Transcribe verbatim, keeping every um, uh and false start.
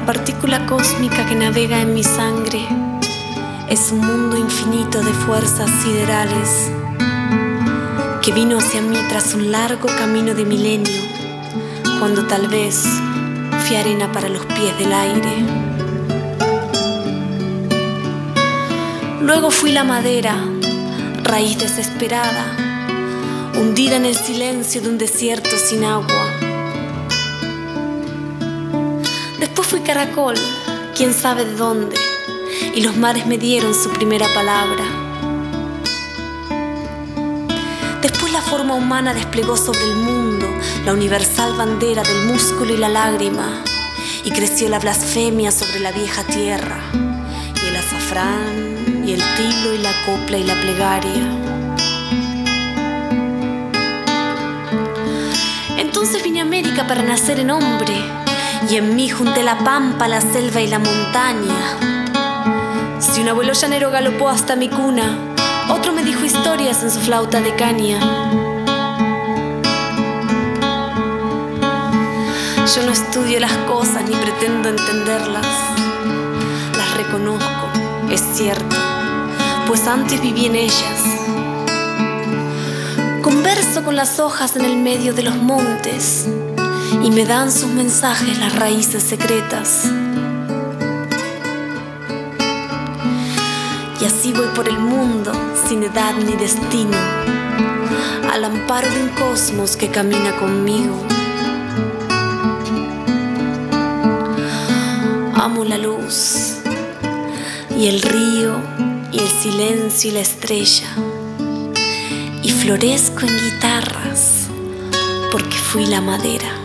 La partícula cósmica que navega en mi sangre es un mundo infinito de fuerzas siderales que vino hacia mí tras un largo camino de milenio, cuando tal vez fui arena para los pies del aire. Luego fui la madera, raíz desesperada, hundida en el silencio de un desierto sin agua. Después fui caracol, quién sabe de dónde, y los mares me dieron su primera palabra. Después la forma humana desplegó sobre el mundo la universal bandera del músculo y la lágrima, y creció la blasfemia sobre la vieja tierra, y el azafrán, y el tilo, y la copla, y la plegaria. Entonces vine a América para nacer en hombre, y en mí junté la pampa, la selva y la montaña. Si un abuelo llanero galopó hasta mi cuna, otro me dijo historias en su flauta de caña. Yo no estudio las cosas ni pretendo entenderlas. Las reconozco, es cierto, pues antes viví en ellas. Converso con las hojas en el medio de los montes y me dan sus mensajes las raíces secretas. Y así voy por el mundo, sin edad ni destino, al amparo de un cosmos que camina conmigo. Amo la luz, y el río, y el silencio y la estrella, y florezco en guitarras, porque fui la madera.